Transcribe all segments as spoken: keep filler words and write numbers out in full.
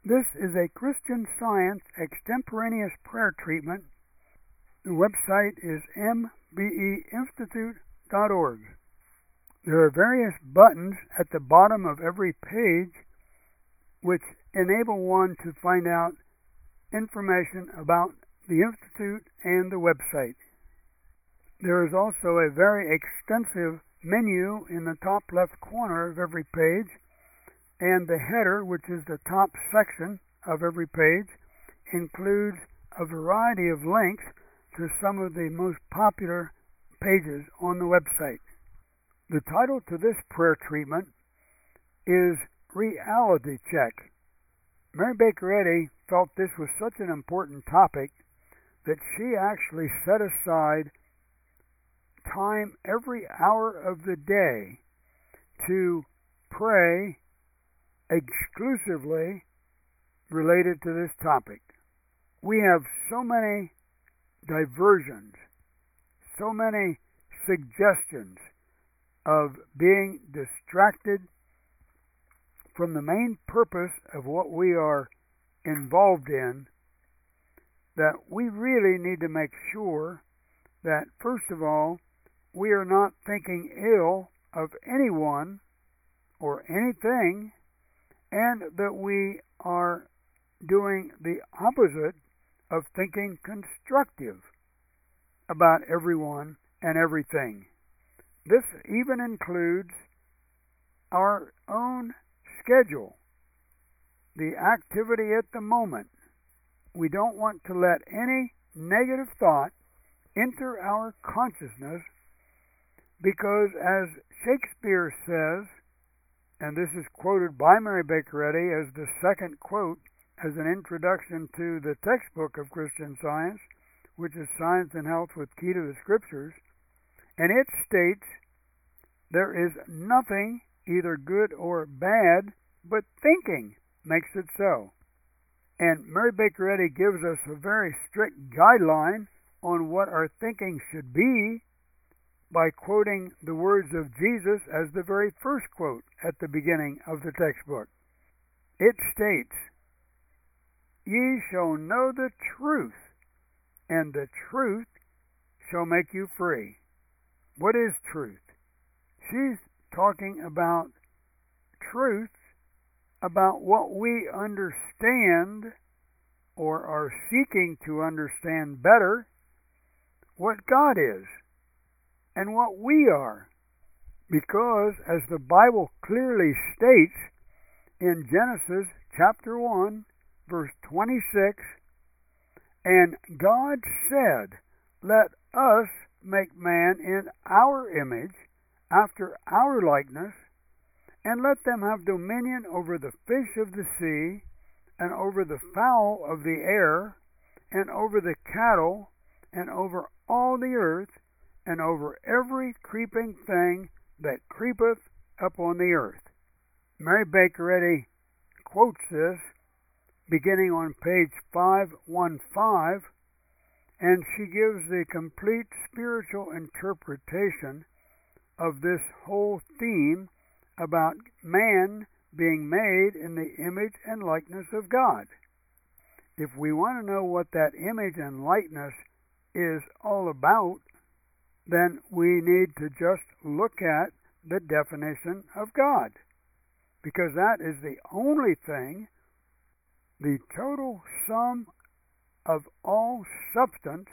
This is a Christian Science extemporaneous prayer treatment. The website is m b e institute dot org. There are various buttons at the bottom of every page which enable one to find out information about the Institute and the website. There is also a very extensive menu in the top left corner of every page, and the header, which is the top section of every page, includes a variety of links to some of the most popular pages on the website. The title to this prayer treatment is Reality Check. Mary Baker Eddy felt this was such an important topic that she actually set aside time every hour of the day to pray exclusively related to this topic. We have so many diversions, so many suggestions of being distracted from the main purpose of what we are involved in, that we really need to make sure that, first of all, we are not thinking ill of anyone or anything, and that we are doing the opposite of thinking constructive about everyone and everything. This even includes our own schedule, the activity at the moment. We don't want to let any negative thought enter our consciousness, because as Shakespeare says, and this is quoted by Mary Baker Eddy as the second quote as an introduction to the textbook of Christian Science, which is Science and Health with Key to the Scriptures, and it states, there is nothing either good or bad, but thinking makes it so. And Mary Baker Eddy gives us a very strict guideline on what our thinking should be by quoting the words of Jesus as the very first quote at the beginning of the textbook. It states, "Ye shall know the truth, and the truth shall make you free." What is truth? She's talking about truth about what we understand or are seeking to understand better, what God is and what we are. Because, as the Bible clearly states in Genesis chapter one, verse twenty-six, "And God said, Let us make man in our image, after our likeness, and let them have dominion over the fish of the sea, and over the fowl of the air, and over the cattle, and over all the earth, and over every creeping thing that creepeth upon the earth." Mary Baker Eddy quotes this beginning on page five fifteen, and she gives the complete spiritual interpretation of this whole theme about man being made in the image and likeness of God. If we want to know what that image and likeness is all about, then we need to just look at the definition of God, because that is the only thing, the total sum of all substance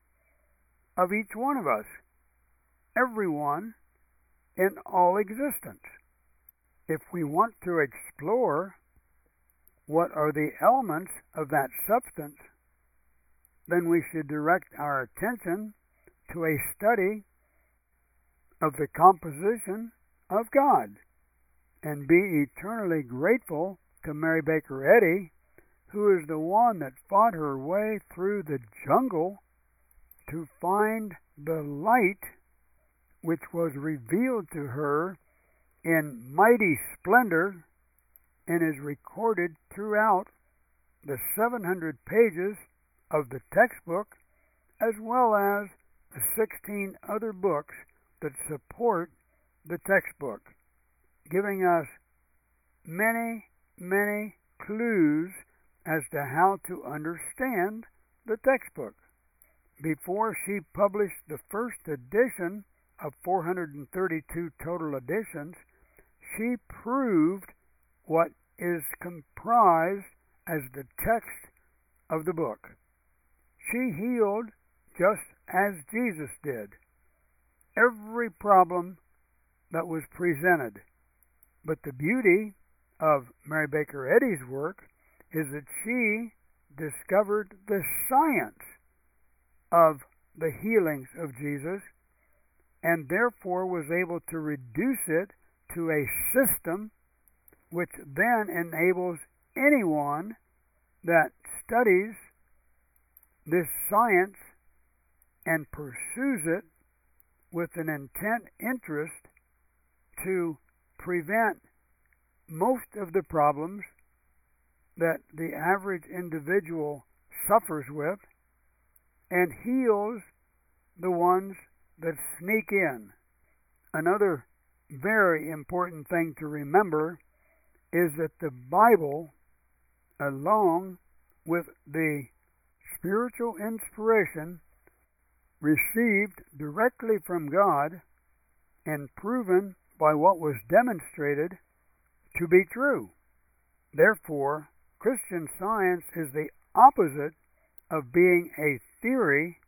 of each one of us, everyone in all existence. If we want to explore what are the elements of that substance, then we should direct our attention to a study of the composition of God, and be eternally grateful to Mary Baker Eddy, who is the one that fought her way through the jungle to find the light which was revealed to her in mighty splendor and is recorded throughout the seven hundred pages of the textbook, as well as the sixteen other books that support the textbook, giving us many, many clues as to how to understand the textbook. Before she published the first edition of four hundred thirty-two total editions, she proved what is comprised as the text of the book. She healed just as Jesus did every problem that was presented. But the beauty of Mary Baker Eddy's work is that she discovered the science of the healings of Jesus, and therefore was able to reduce it to a system which then enables anyone that studies this science and pursues it with an intent interest to prevent most of the problems that the average individual suffers with, and heals the ones that sneak in. Another very important thing to remember is that the Bible, along with the spiritual inspiration received directly from God and proven by what was demonstrated to be true. Therefore, Christian Science is the opposite of being a theory.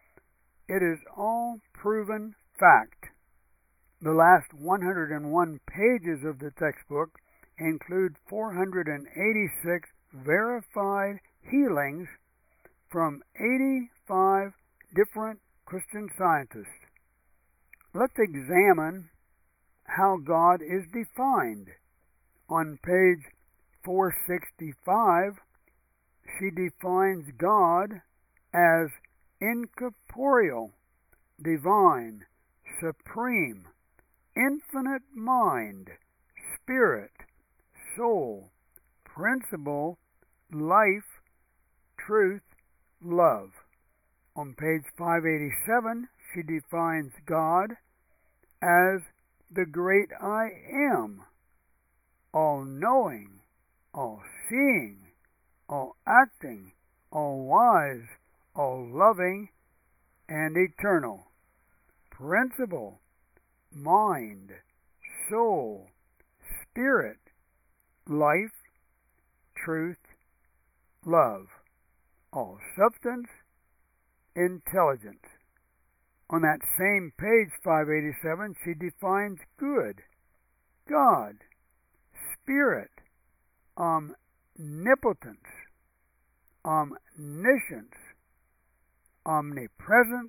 It is all proven fact. The last one hundred one pages of the textbook include four hundred eighty-six verified healings from eighty-five different Christian scientists. Let's examine how God is defined. On page four sixty-five, she defines God as incorporeal, divine, supreme, infinite mind, spirit, soul, principle, life, truth, love. On page five eighty-seven, she defines God as the great I Am, all-knowing, all-seeing, all-acting, all-wise, all-loving, and eternal. Principle, mind, soul, spirit, life, truth, love, all substance, intelligence. On that same page, five eighty-seven, she defines good, God, spirit, omnipotence, omniscience, omnipresence,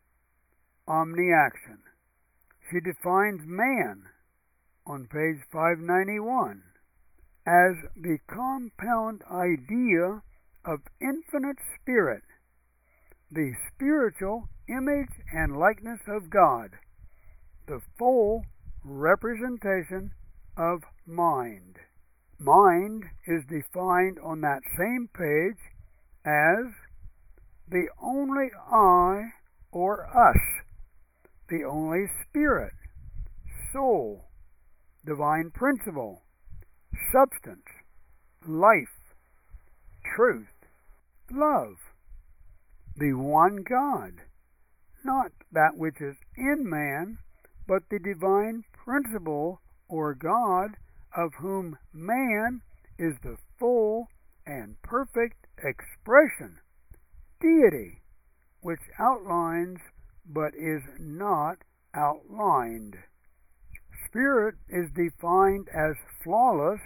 omniaction. She defines man on page five ninety-one as the compound idea of infinite spirit, the spiritual image and likeness of God, the full representation of mind. Mind is defined on that same page as the only I or us, the only spirit, soul, divine principle, substance, life, truth, love, the one God, not that which is in man, but the divine principle or God, of whom man is the full and perfect expression, deity, which outlines but is not outlined. Spirit is defined as flawless,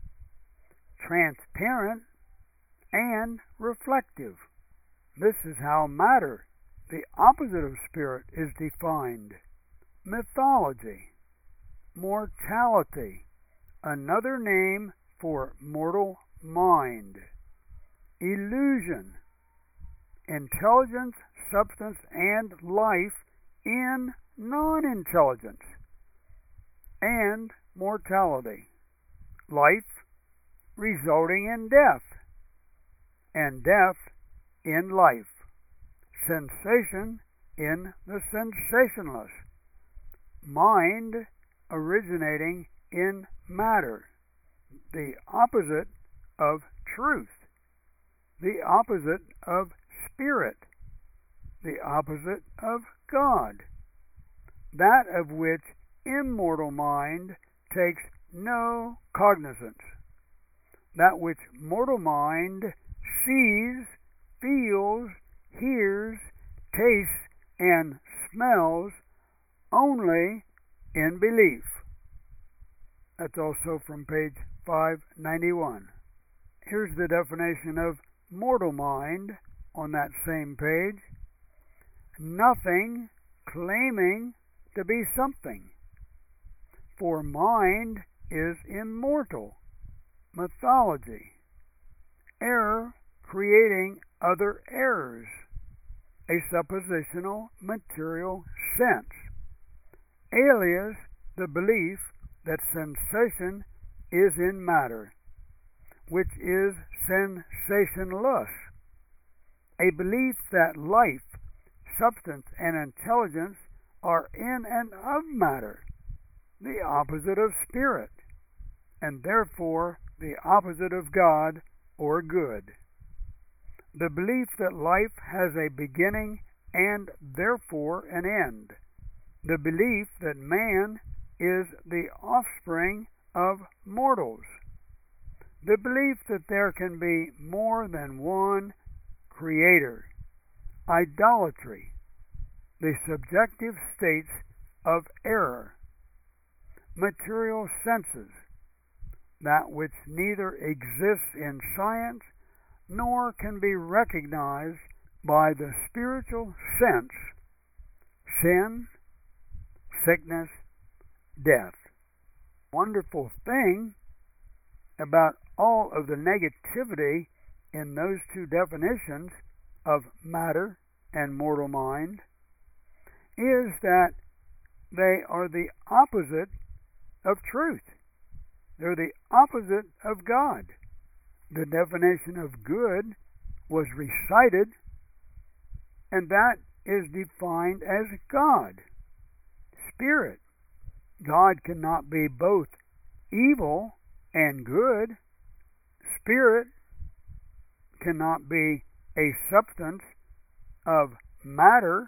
transparent, and reflective. This is how matter, the opposite of spirit, is defined. Mythology, mortality, another name for mortal mind. Illusion, intelligence, substance, and life in non-intelligence. And mortality, life resulting in death, and death in life. Sensation in the sensationless. Mind originating in matter, the opposite of truth, the opposite of spirit, the opposite of God, that of which immortal mind takes no cognizance, that which mortal mind sees, feels, hears, tastes, and smells only in belief. That's also from page five ninety-one. Here's the definition of mortal mind on that same page. Nothing claiming to be something. For mind is immortal. Mythology. Error creating other errors. A suppositional material sense. Alias the belief that sensation is in matter, which is sensationless. A belief that life, substance, and intelligence are in and of matter, the opposite of spirit, and therefore the opposite of God or good. The belief that life has a beginning and therefore an end. The belief that man is the offspring of mortals. The belief that there can be more than one creator. Idolatry. The subjective states of error. Material senses. That which neither exists in science nor can be recognized by the spiritual sense. Sin, sickness, death. Wonderful thing about all of the negativity in those two definitions of matter and mortal mind is that they are the opposite of truth. They're the opposite of God. The definition of good was recited, and that is defined as God. Spirit. God cannot be both evil and good. Spirit cannot be a substance of matter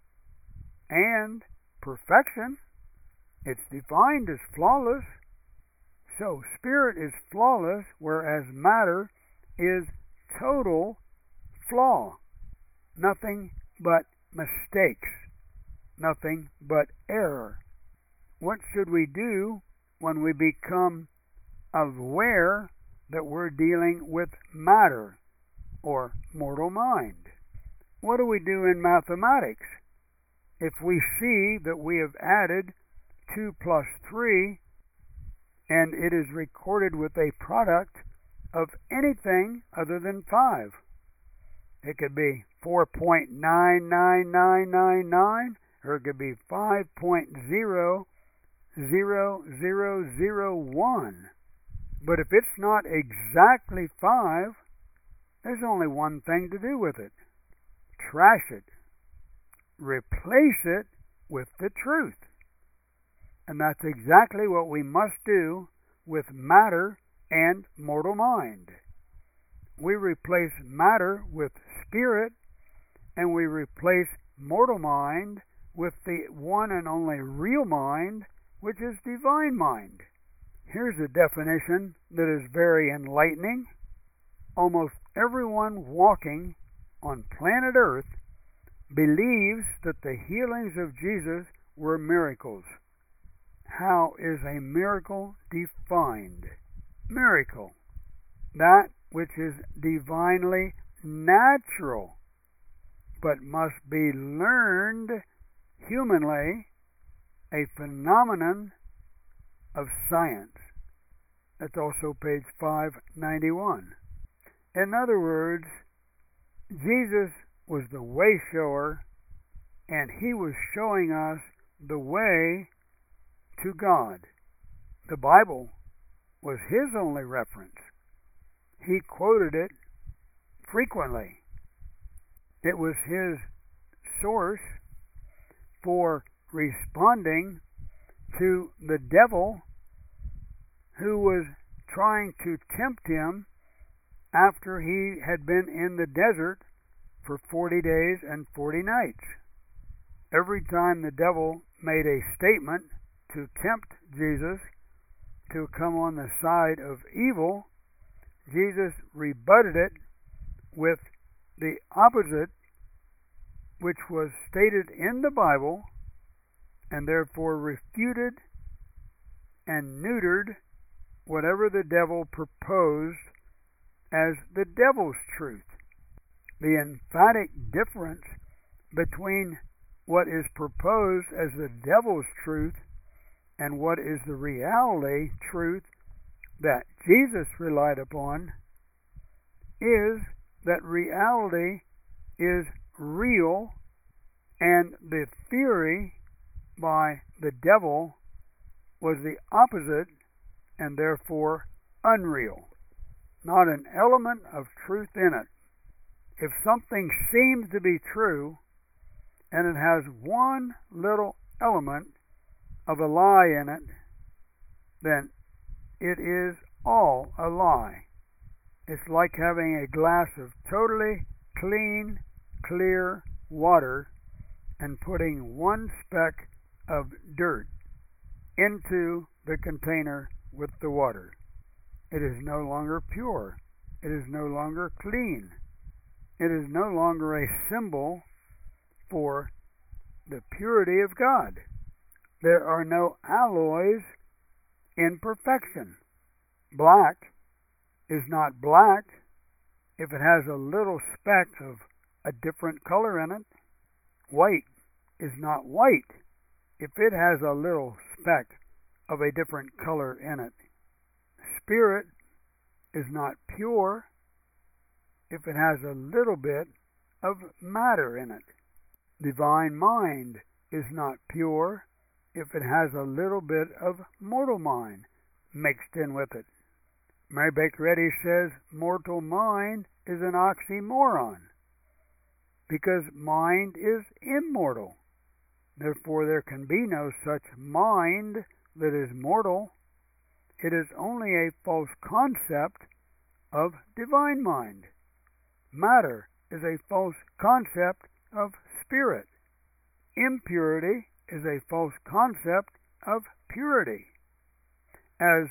and perfection. It's defined as flawless. So spirit is flawless, whereas matter is total flaw. Nothing but mistakes. Nothing but error. What should we do when we become aware that we're dealing with matter or mortal mind? What do we do in mathematics? If we see that we have added two plus three and it is recorded with a product of anything other than five. It could be four point nine nine nine nine nine, or it could be five point zero zero zero zero one. But if it's not exactly five, there's only one thing to do with it. Trash it. Replace it with the truth. And that's exactly what we must do with matter and mortal mind. We replace matter with spirit, and we replace mortal mind with the one and only real mind, which is divine mind. Here's a definition that is very enlightening. Almost everyone walking on planet Earth believes that the healings of Jesus were miracles. How is a miracle defined? Miracle. That which is divinely natural, but must be learned humanly, a phenomenon of science. That's also page five ninety-one. In other words, Jesus was the way shower, and he was showing us the way to God. The Bible was his only reference. He quoted it frequently. It was his source for responding to the devil who was trying to tempt him after he had been in the desert for forty days and forty nights. Every time the devil made a statement to tempt Jesus to come on the side of evil, Jesus rebutted it with the opposite, which was stated in the Bible, and therefore refuted and neutered whatever the devil proposed as the devil's truth. The emphatic difference between what is proposed as the devil's truth and what is the reality truth that Jesus relied upon is that reality is real, and the theory by the devil was the opposite and therefore unreal. Not an element of truth in it. If something seems to be true and it has one little element of a lie in it, then it is all a lie. It's like having a glass of totally clean, clear water and putting one speck of dirt into the container with the water. It is no longer pure. It is no longer clean. It is no longer a symbol for the purity of God. There are no alloys in perfection. Black is not black if it has a little speck of a different color in it. White is not white if it has a little speck of a different color in it. Spirit is not pure if it has a little bit of matter in it. Divine mind is not pure if it has a little bit of mortal mind mixed in with it. Mary Baker Eddy says mortal mind is an oxymoron because mind is immortal. Therefore, there can be no such mind that is mortal. It is only a false concept of divine mind. Matter is a false concept of spirit. Impurity is a false concept of purity. As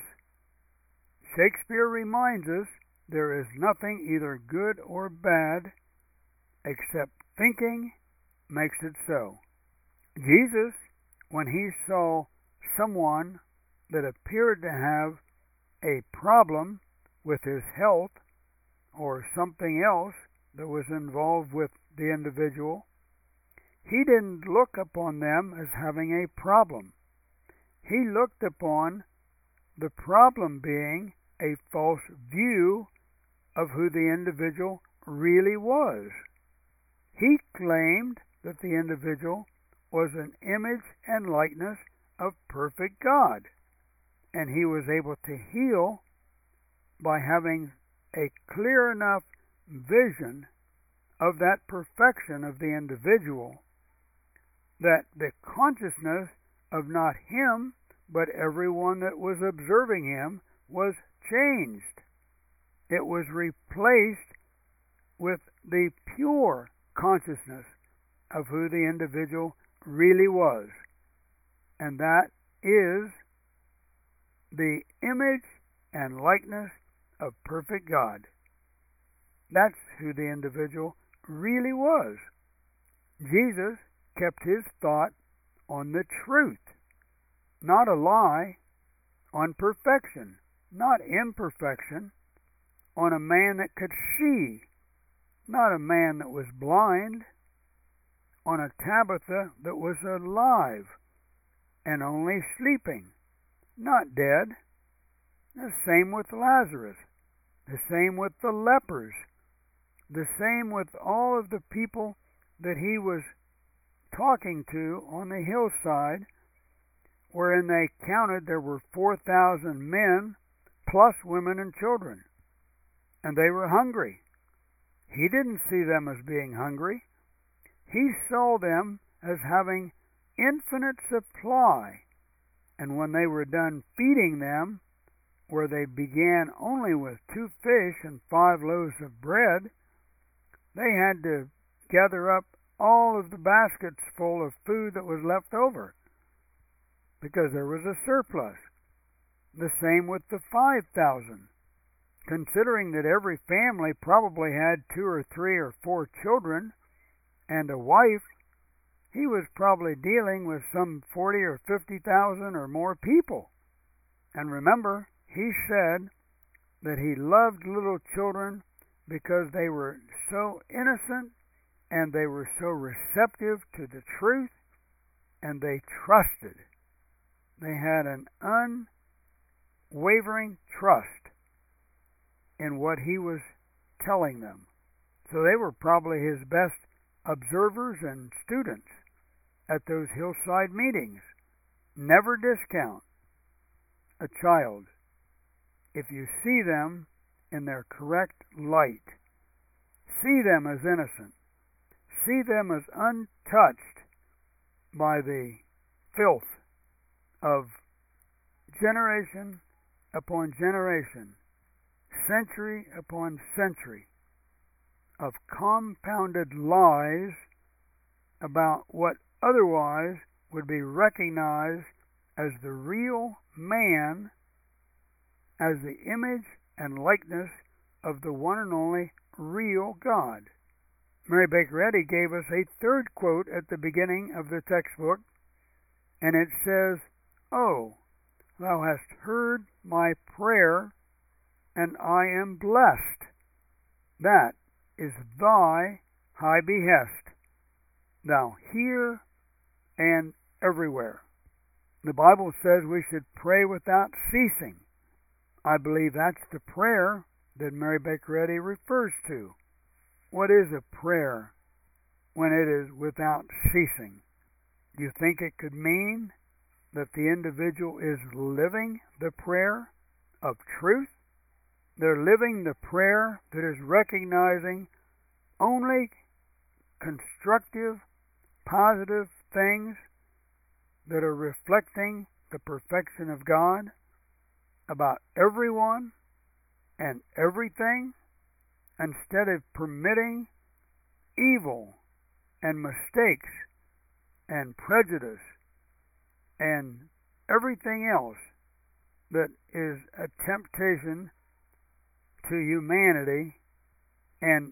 Shakespeare reminds us, there is nothing either good or bad except thinking makes it so. Jesus, when he saw someone that appeared to have a problem with his health or something else that was involved with the individual, he didn't look upon them as having a problem. He looked upon the problem being a false view of who the individual really was. He claimed that the individual was an image and likeness of perfect God, and he was able to heal by having a clear enough vision of that perfection of the individual that the consciousness of not him but everyone that was observing him was changed. It was replaced with the pure consciousness of who the individual really was, and that is the image and likeness of perfect God. That's who the individual really was. Jesus kept his thought on the truth, not a lie, on perfection, not imperfection, on a man that could see, not a man that was blind, on a Tabitha that was alive and only sleeping, not dead. The same with Lazarus, the same with the lepers, the same with all of the people that he was talking to on the hillside, wherein they counted there were four thousand men plus women and children, and they were hungry. He didn't see them as being hungry. He saw them as having infinite supply, and when they were done feeding them, where they began only with two fish and five loaves of bread, they had to gather up all of the baskets full of food that was left over because there was a surplus. The same with the five thousand. Considering that every family probably had two or three or four children and a wife, he was probably dealing with some forty or fifty thousand or more people. And remember, he said that he loved little children because they were so innocent and they were so receptive to the truth and they trusted. They had an unwavering trust in what he was telling them. So they were probably his best observers and students at those hillside meetings. Never discount a child if you see them in their correct light. See them as innocent. See them as untouched by the filth of generation upon generation, century upon century of compounded lies about what otherwise would be recognized as the real man, as the image and likeness of the one and only real God. Mary Baker Eddy gave us a third quote at the beginning of the textbook, and it says, "Oh, thou hast heard my prayer, and I am blessed. That is thy high behest. Thou here and everywhere." The Bible says we should pray without ceasing. I believe that's the prayer that Mary Baker Eddy refers to. What is a prayer when it is without ceasing? Do you think it could mean that the individual is living the prayer of truth? They're living the prayer that is recognizing only constructive, positive things that are reflecting the perfection of God about everyone and everything, instead of permitting evil and mistakes and prejudice and everything else that is a temptation to humanity, and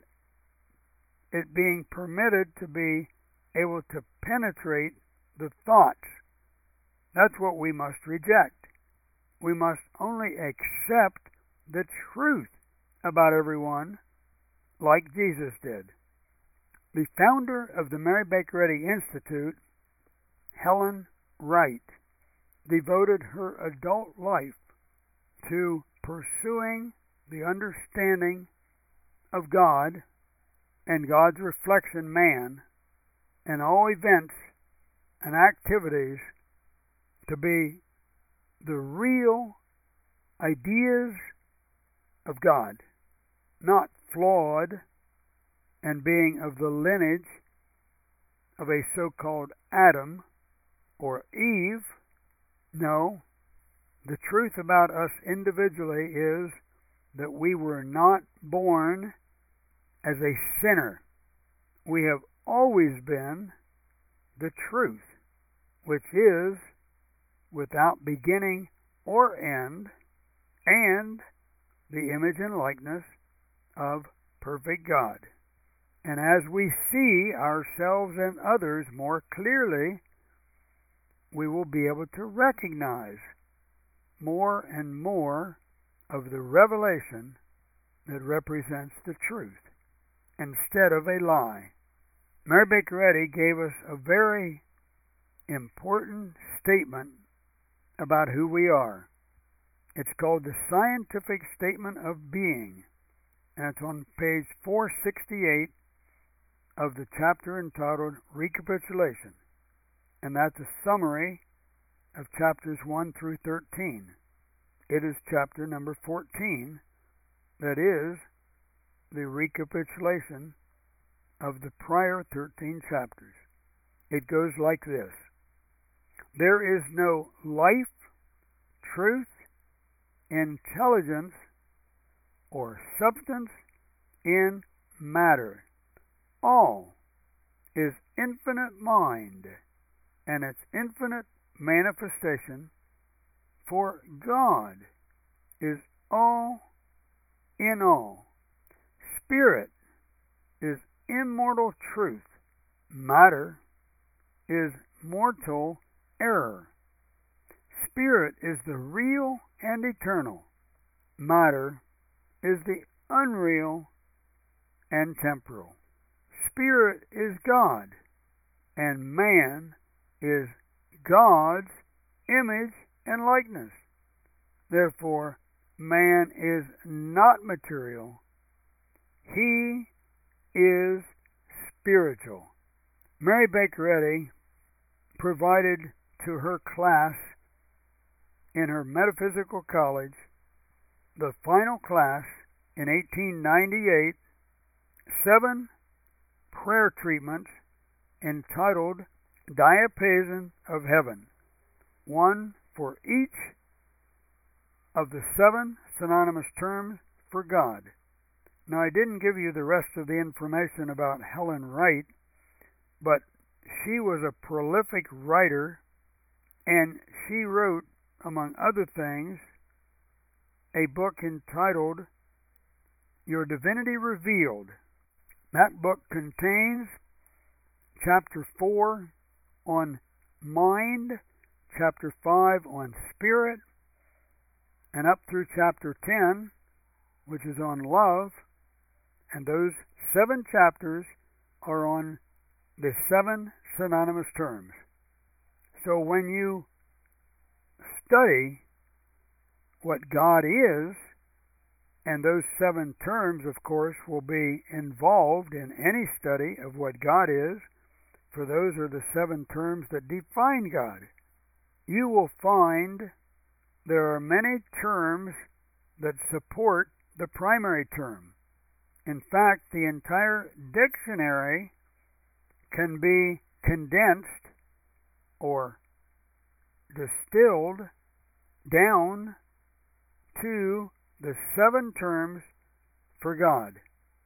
it being permitted to be able to penetrate the thoughts. That's what we must reject. We must only accept the truth about everyone like Jesus did. The founder of the Mary Baker Eddy Institute, Helen Wright, devoted her adult life to pursuing the understanding of God and God's reflection, man, and all events and activities to be the real ideas of God, not flawed and being of the lineage of a so-called Adam or Eve. No, the truth about us individually is that we were not born as a sinner. We have always been the truth, which is without beginning or end, and the image and likeness of perfect God. And as we see ourselves and others more clearly, we will be able to recognize more and more of the revelation that represents the truth instead of a lie. Mary Baker Eddy gave us a very important statement about who we are. It's called the Scientific Statement of Being, and it's on page four sixty-eight of the chapter entitled Recapitulation, and that's a summary of chapters one through thirteen. It is chapter number fourteen that is the recapitulation of the prior thirteen chapters. It goes like this: there is no life, truth, intelligence or substance in matter. All is infinite mind and its infinite manifestation, for God is all in all. Spirit is immortal truth. Matter is mortal error. Spirit is the real and eternal. Matter is the unreal and temporal. Spirit is God, and man is God's image and likeness. Therefore, man is not material. He is spiritual. Mary Baker Eddy provided to her class in her metaphysical college, the final class in eighteen ninety-eight, seven prayer treatments entitled Diapason of Heaven, one for each of the seven synonymous terms for God. Now, I didn't give you the rest of the information about Helen Wright, but she was a prolific writer, and she wrote, among other things, a book entitled Your Divinity Revealed. That book contains chapter four on mind, chapter five on spirit, and up through chapter ten, which is on love, and those seven chapters are on the seven synonymous terms. So when you study what God is, and those seven terms, of course, will be involved in any study of what God is, for those are the seven terms that define God. You will find there are many terms that support the primary term. In fact, the entire dictionary can be condensed or distilled down to the seven terms for God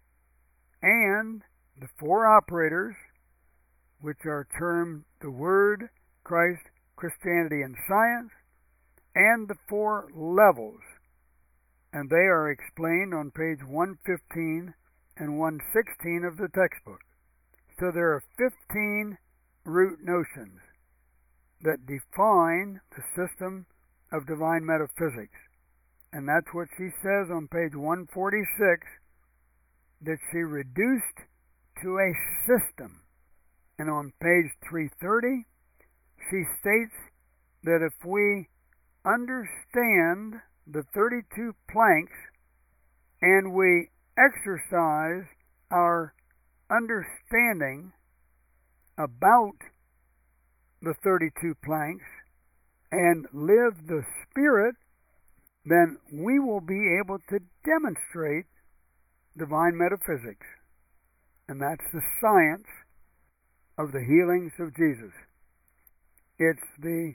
and the four operators, which are termed the Word, Christ, Christianity, and Science, and the four levels, and they are explained on page one fifteen and one sixteen of the textbook. So there are fifteen root notions that define the system of divine metaphysics. And that's what she says on page one forty-six, that she reduced to a system. And on page three thirty, she states that if we understand the thirty-two planks and we exercise our understanding about the thirty-two planks and live the Spirit, then we will be able to demonstrate divine metaphysics. And that's the science of the healings of Jesus. It's the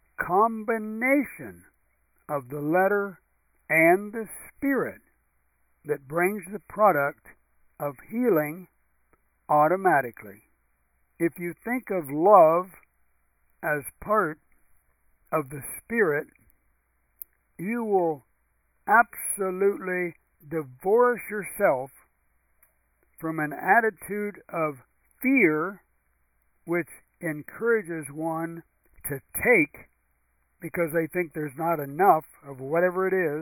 combination of the letter and the spirit that brings the product of healing automatically. If you think of love as part of the spirit, you will absolutely divorce yourself from an attitude of fear, which encourages one to take because they think there's not enough of whatever it is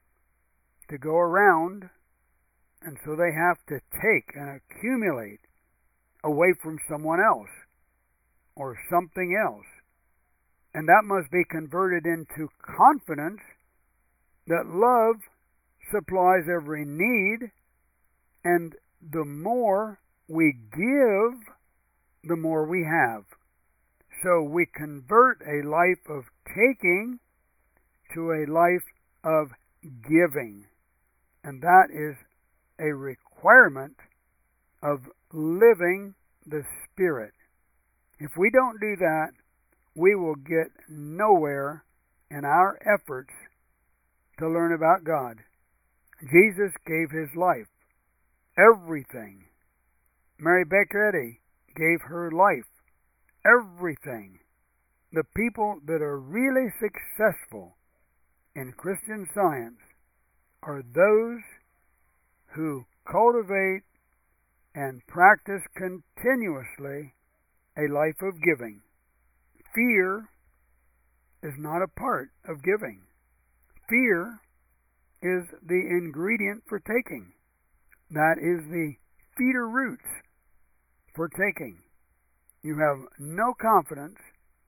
to go around, and so they have to take and accumulate away from someone else or something else. And that must be converted into confidence that love supplies every need, and the more we give, the more we have. So we convert a life of taking to a life of giving. And that is a requirement of living the Spirit. If we don't do that, we will get nowhere in our efforts to learn about God. Jesus gave his life, everything. Mary Baker Eddy gave her life, everything. The people that are really successful in Christian Science are those who cultivate and practice continuously a life of giving. Fear is not a part of giving. Fear is the ingredient for taking. That is the feeder roots for taking. You have no confidence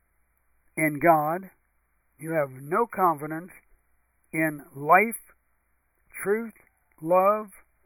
in God. You have no confidence in life, truth, love,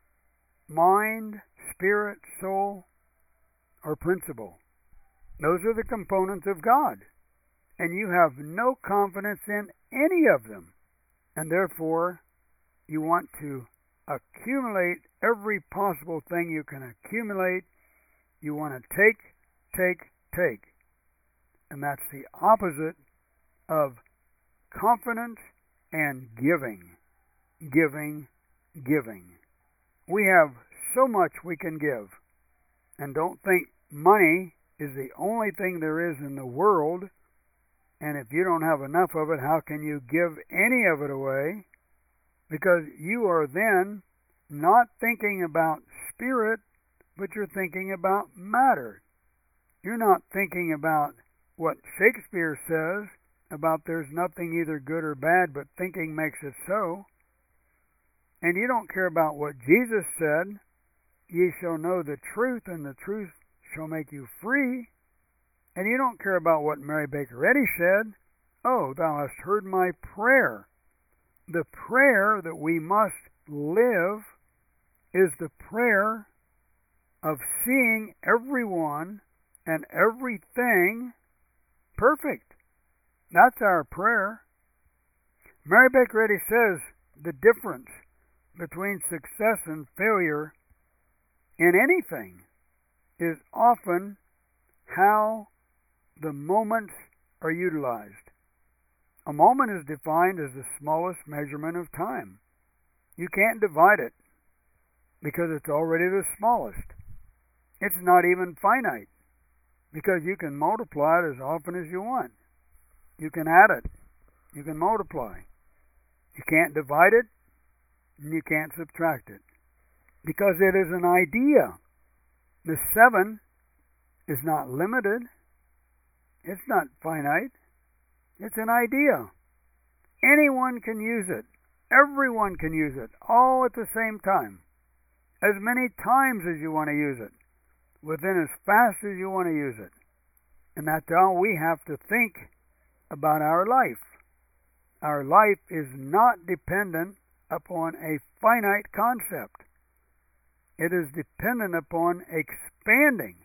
mind, spirit, soul, or principle. Those are the components of God. And you have no confidence in any of them. And therefore, you want to accumulate every possible thing you can accumulate. You want to take, take, take. And that's the opposite of confidence and giving. Giving, giving. We have so much we can give. And don't think money is the only thing there is in the world. And if you don't have enough of it, how can you give any of it away? Because you are then not thinking about spirit, but you're thinking about matter. You're not thinking about what Shakespeare says about there's nothing either good or bad, but thinking makes it so. And you don't care about what Jesus said, ye shall know the truth, and the truth shall make you free. And you don't care about what Mary Baker Eddy said, oh, thou hast heard my prayer. The prayer that we must live is the prayer of seeing everyone and everything perfect. That's our prayer. Mary Baker Eddy says the difference between success and failure in anything is often how the moments are utilized. A moment is defined as the smallest measurement of time. You can't divide it because it's already the smallest. It's not even finite because you can multiply it as often as you want. You can add it. You can multiply. You can't divide it and you can't subtract it because it is an idea. The seven is not limited. It's not finite. It's an idea. Anyone can use it. Everyone can use it, all at the same time. As many times as you want to use it. Within as fast as you want to use it. And that's how we have to think about our life. Our life is not dependent upon a finite concept. It is dependent upon expanding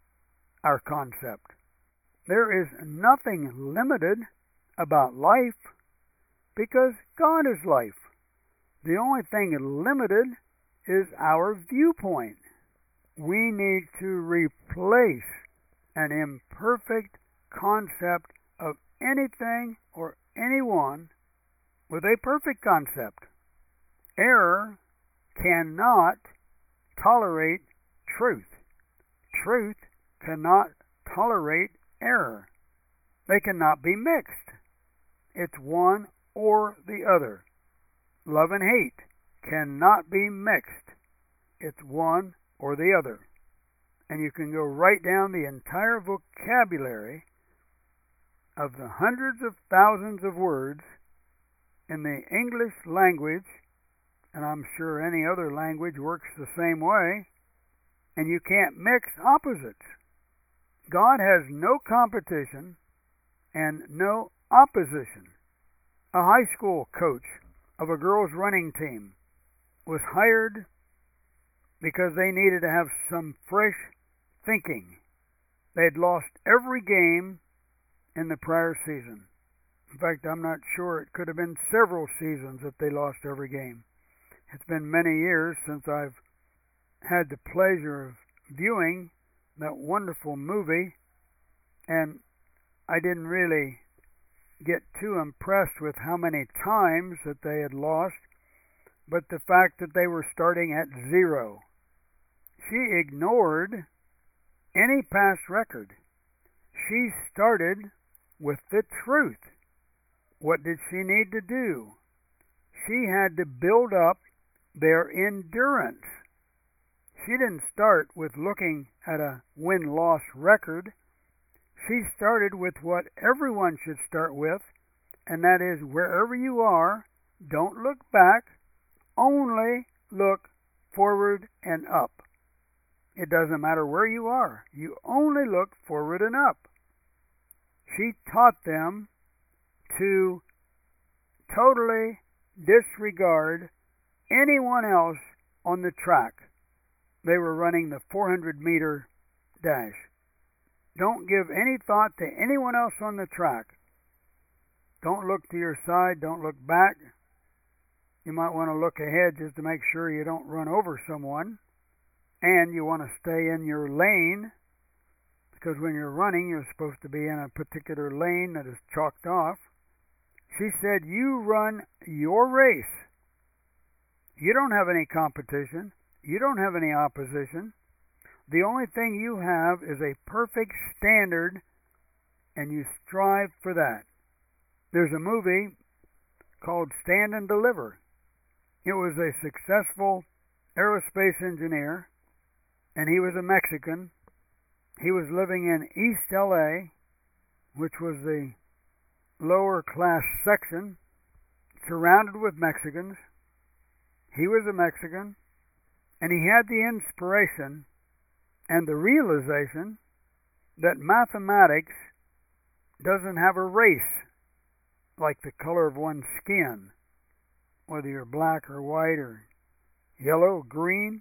our concept. There is nothing limited about life because God is life. The only thing limited is our viewpoint. We need to replace an imperfect concept of anything or anyone with a perfect concept. Error cannot tolerate truth. Truth cannot tolerate error. They cannot be mixed. It's one or the other. Love and hate cannot be mixed. It's one or the other. And you can go right down the entire vocabulary of the hundreds of thousands of words in the English language, and I'm sure any other language works the same way, and you can't mix opposites. God has no competition and no opposition. A high school coach of a girls' running team was hired because they needed to have some fresh thinking. They had lost every game in the prior season. In fact, I'm not sure. It could have been several seasons that they lost every game. It's been many years since I've had the pleasure of viewing that wonderful movie, and I didn't really get too impressed with how many times that they had lost, but the fact that they were starting at zero. She ignored any past record. She started with the truth. What did she need to do? She had to build up their endurance. She didn't start with looking at a win-loss record. She started with what everyone should start with, and that is, wherever you are, don't look back, only look forward and up. It doesn't matter where you are. You only look forward and up. She taught them to totally disregard anyone else on the track. They were running the four hundred meter dash. Don't give any thought to anyone else on the track. Don't look to your side. Don't look back. You might want to look ahead just to make sure you don't run over someone. And you want to stay in your lane, because when you're running, you're supposed to be in a particular lane that is chalked off. She said, you run your race. You don't have any competition. You don't have any opposition. The only thing you have is a perfect standard, and you strive for that. There's a movie called Stand and Deliver. It was a successful aerospace engineer, and he was a Mexican. He was living in East L A, which was the lower class section, surrounded with Mexicans. He was a Mexican, and he had the inspiration and the realization that mathematics doesn't have a race like the color of one's skin, whether you're black or white or yellow, green.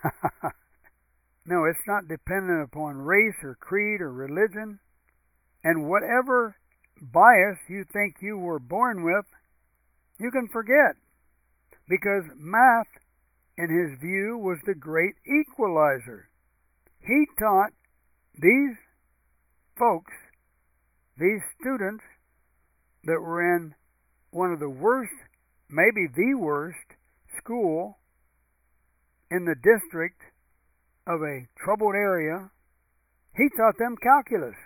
No, it's not dependent upon race or creed or religion. And whatever bias you think you were born with, you can forget. Because math, in his view, was the great equalizer. He taught these folks, these students that were in one of the worst, maybe the worst, school in the district of a troubled area, he taught them calculus.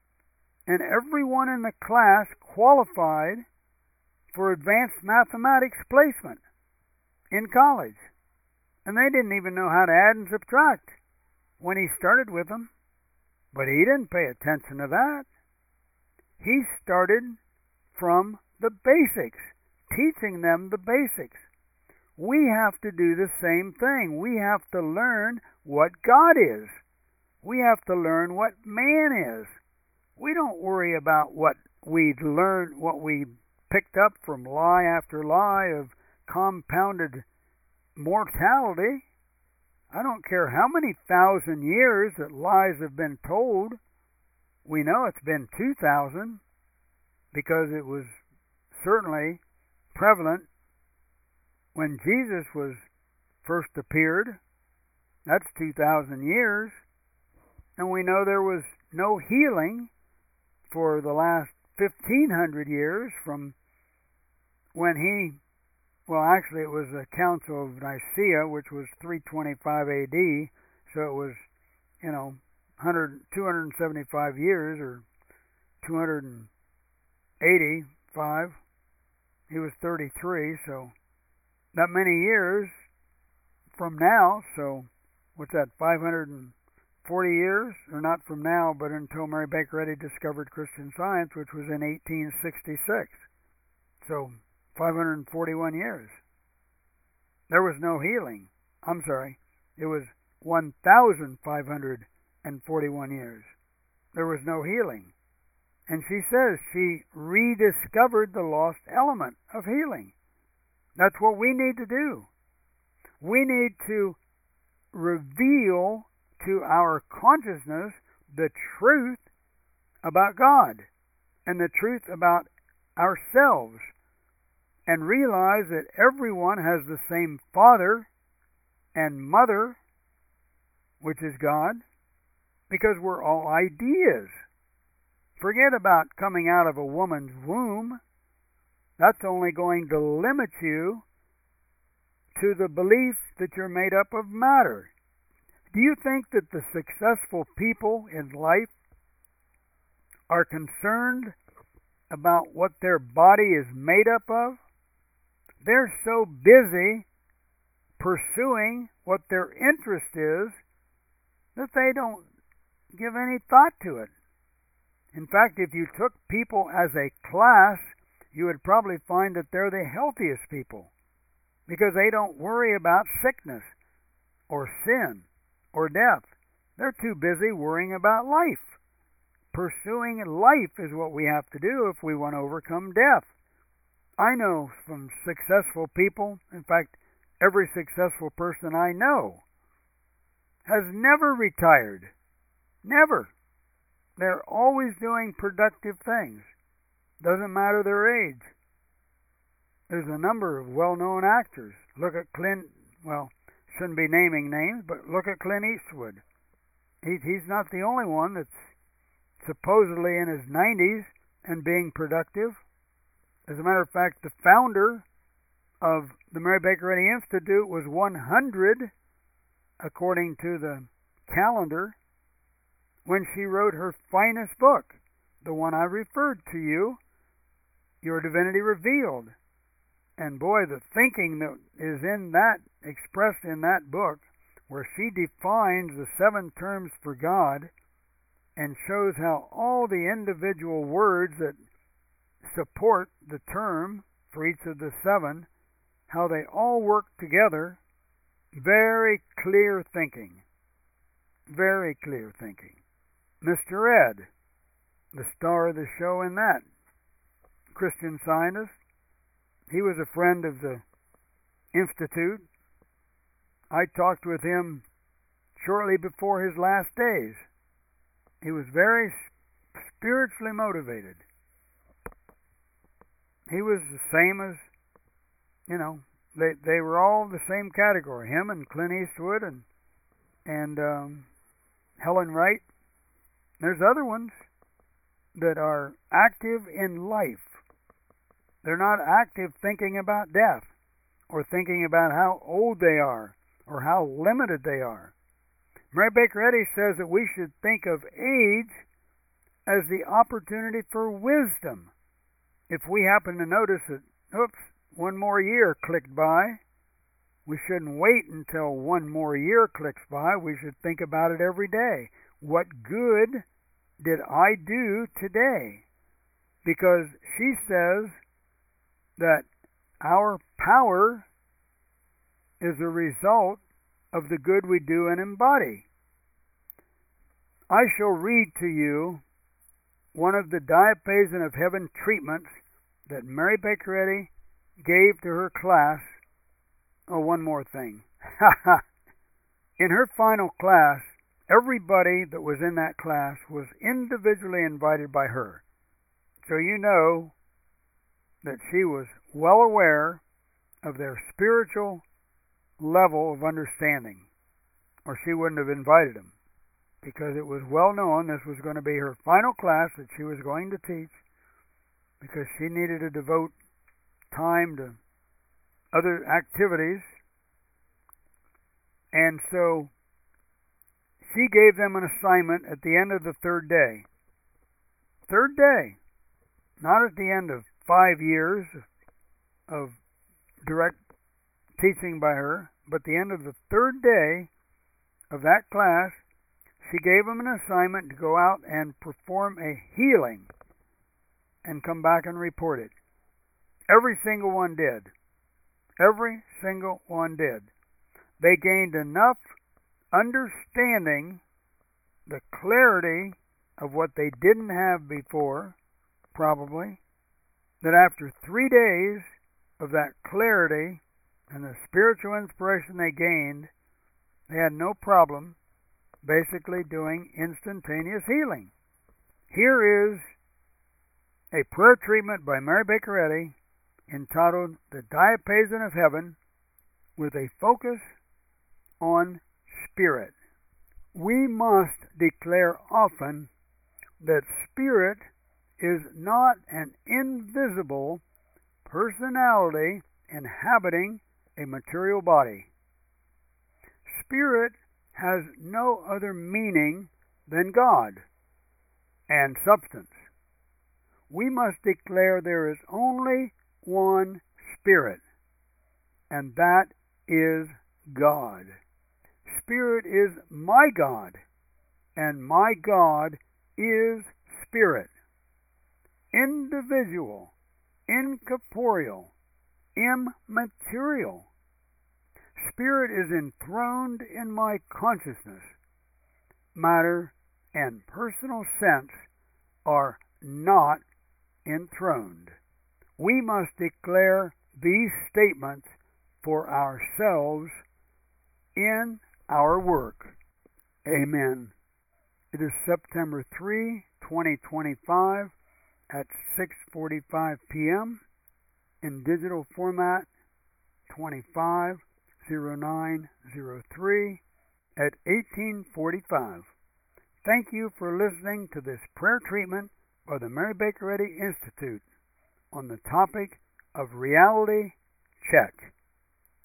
And everyone in the class qualified for advanced mathematics placement in college. And they didn't even know how to add and subtract when he started with them. But he didn't pay attention to that. He started from the basics, teaching them the basics. We have to do the same thing. We have to learn what God is. We have to learn what man is. We don't worry about what we learned, what we picked up from lie after lie of compounded mortality. I don't care how many thousand years that lies have been told. We know it's been two thousand because it was certainly prevalent when Jesus was first appeared. That's two thousand years. And we know there was no healing for the last fifteen hundred years from when he, well, actually it was the Council of Nicaea, which was three twenty-five A D, so it was, you know, one hundred, two hundred seventy-five years, or two hundred eighty-five. He was thirty-three, so that many years from now, so what's that, five hundred forty years, or not from now, but until Mary Baker Eddy discovered Christian Science, which was in eighteen sixty-six. So five hundred forty-one years. There was no healing. I'm sorry, it was one thousand five hundred forty-one years. There was no healing. And she says she rediscovered the lost element of healing. That's what we need to do. We need to reveal to our consciousness the truth about God and the truth about ourselves, and realize that everyone has the same father and mother, which is God, because we're all ideas. Forget about coming out of a woman's womb. That's only going to limit you to the belief that you're made up of matter. Do you think that the successful people in life are concerned about what their body is made up of? They're so busy pursuing what their interest is that they don't give any thought to it. In fact, if you took people as a class, you would probably find that they're the healthiest people because they don't worry about sickness or sin or death. They're too busy worrying about life. Pursuing life is what we have to do if we want to overcome death. I know some successful people, in fact, every successful person I know has never retired. Never. They're always doing productive things. Doesn't matter their age. There's a number of well-known actors. Look at Clint, well, shouldn't be naming names, but look at Clint Eastwood. He, he's not the only one that's supposedly in his nineties and being productive. As a matter of fact, the founder of the Mary Baker Eddy Institute was one hundred, according to the calendar, when she wrote her finest book, the one I referred to you, Your Divinity Revealed. And boy, the thinking that is in that, expressed in that book, where she defines the seven terms for God and shows how all the individual words that support the term for each of the seven, how they all work together. Very clear thinking. Very clear thinking. Mister Ed, the star of the show in that, Christian Scientist, he was a friend of the Institute. I talked with him shortly before his last days. He was very spiritually motivated. He was the same as, you know, they they were all the same category. Him and Clint Eastwood and and um, Helen Wright. There's other ones that are active in life. They're not active thinking about death or thinking about how old they are or how limited they are. Mary Baker Eddy says that we should think of age as the opportunity for wisdom. If we happen to notice that, oops, one more year clicked by, we shouldn't wait until one more year clicks by. We should think about it every day. What good did I do today? Because she says that our power is a result of the good we do and embody. I shall read to you one of the Diapason of Heaven treatments that Mary Baker Eddy gave to her class. Oh, one more thing. In her final class, everybody that was in that class was individually invited by her. So you know that she was well aware of their spiritual level of understanding, or she wouldn't have invited them, because it was well known this was going to be her final class that she was going to teach, because she needed to devote time to other activities. And so she gave them an assignment at the end of the third day. Third day. Not at the end of five years of direct teaching by her, but the end of the third day of that class, she gave them an assignment to go out and perform a healing and come back and report it. Every single one did. Every single one did. They gained enough understanding, the clarity of what they didn't have before, probably, that after three days of that clarity and the spiritual inspiration they gained, they had no problem basically doing instantaneous healing. Here is a prayer treatment by Mary Baker Eddy entitled The Diapason of Heaven, with a focus on spirit. We must declare often that spirit is not an invisible personality inhabiting a material body. Spirit has no other meaning than God and substance. We must declare there is only one Spirit, and that is God. Spirit is my God, and my God is Spirit. Individual, incorporeal, immaterial. Spirit is enthroned in my consciousness. Matter and personal sense are not enthroned. We must declare these statements for ourselves in our work. Amen. It is September third, twenty twenty-five at six forty-five p.m. in digital format twenty-five oh nine oh three at eighteen forty-five. Thank you for listening to this prayer treatment by the Mary Baker Eddy Institute on the topic of reality check.